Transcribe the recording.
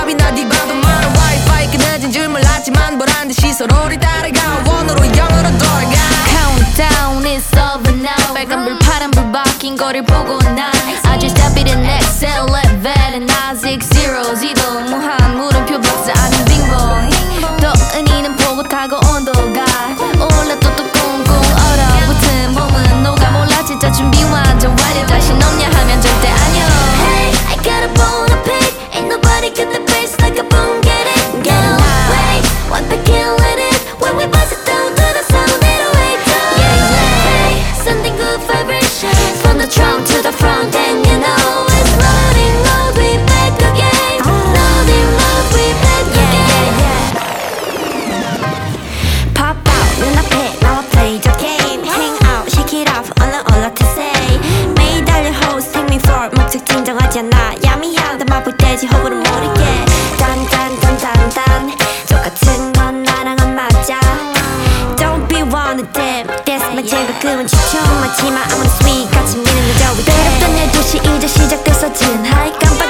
나 디바도 많은 와이파이 끊어진 줄 몰랐지만 보란 듯이 서로를 따라가 원으로 영으로 돌아가 Countdown it's over now 빨간불 파란불 바뀐 거를 보고 난 I just step it in next level and 아직 zeros 이도 무한 물음표 박스 아닌 빙봉 또 은희는 보고 타고 온도가 올라 또 꽁꽁 얼어붙은 몸은 녹아 몰라 진짜 준비 완전 완료 자신 없냐 하면 절대 아니야 Hey I got a bone to pick Ain't nobody got the bass like a boom get it Get away one pick killing it when we bust it down to the sound it'll wake up Yeah Hey sending good vibrations from the trunk to the front and you know it's loading load we back again Loading load we back again Pop out 눈앞에 나와 play the game Hang out shake it off all to say 매일 달려 host take me for 목적 진정하지 않아 야미하다 맛볼 때지 호구를 모르게 딴딴딴딴딴 똑같은 건 나랑 안 맞아 Don't be one of them That's my jam 가끔은 지쳐 마지막 I'm on the sweet 같이 미는 여자 위에 배웠던 12시 이제 시작됐어 진하이 깜빡